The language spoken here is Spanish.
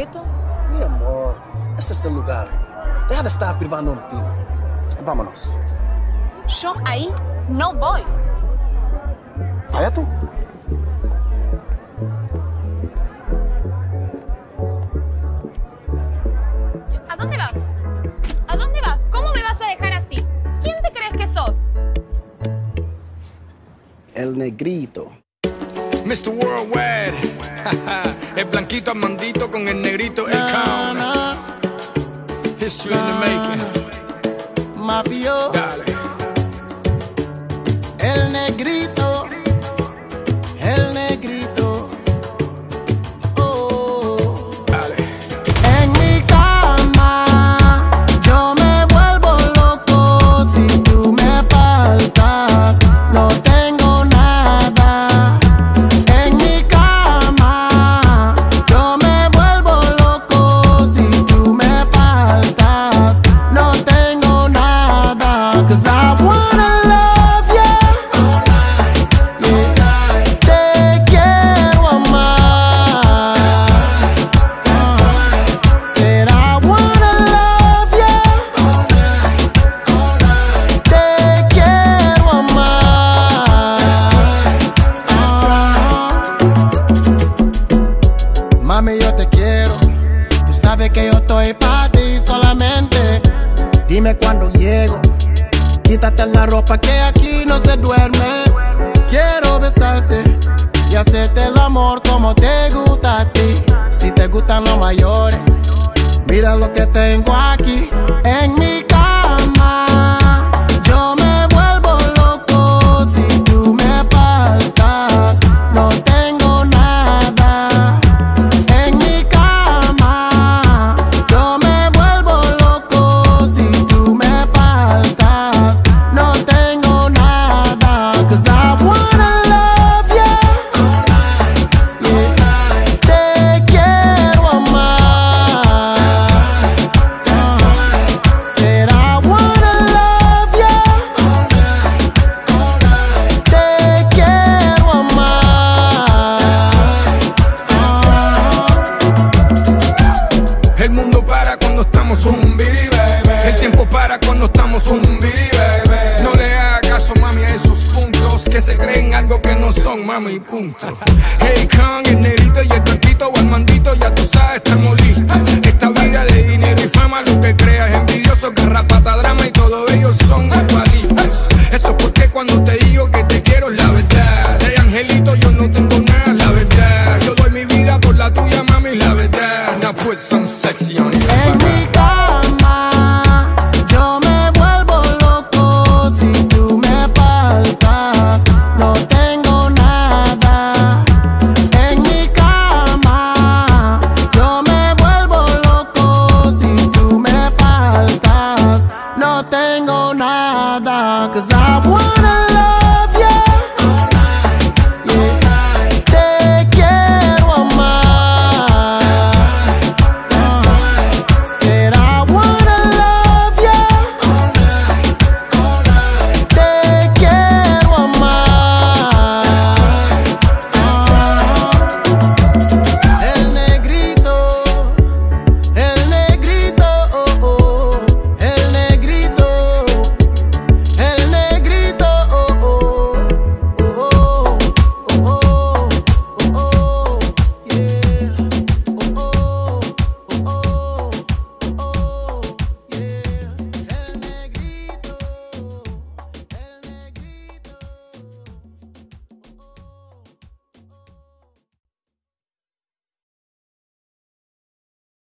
gueto? Mi amor, ese es el lugar. Deja de estar privando un pino. Vámonos. Yo ahí no voy. Vaya tú. ¿A dónde vas? ¿A dónde vas? ¿Cómo me vas a dejar así? ¿Quién te crees que sos? El negrito. Mr. Worldwide. El blanquito Armandito con el negrito el count. History in the making. Mafio. Dale. El negrito. El negrito. Oh. Dale. En mi cama yo me vuelvo loco si tú me faltas. No tengo nada. En mi cama yo me vuelvo loco si tú me faltas. No tengo nada. 'Cause I wanna love you. Te quiero amar. Said I wanna love you. Te quiero amar. Mami, yo te quiero. Tú sabes que yo estoy para ti solamente. Dime cuando llego. Quítate la ropa que aquí no se duerme. Quiero besarte y hacerte el amor como te gusta a ti. Si te gustan los mayores, mira lo que tengo aquí. En mi cama yo me vuelvo loco si tú me faltas. No tengo nada. En mi cama yo me vuelvo loco si tú me faltas. No tengo nada. 'Cause I wanna love you. Te quiero amar. Said I wanna love you. Te quiero amar. El mundo para cuando estamos zumbi, baby. El tiempo para cuando estamos zumbi, baby. No le hagas caso, mami, a esos puntos que se creen algo que no son, mami, punto. Hey, Khan, el negrito y el blanquito o Armandito, ya tú sabes, estamos listos. Esta vida de dinero y fama, lo que creas envidioso, garrapata, drama y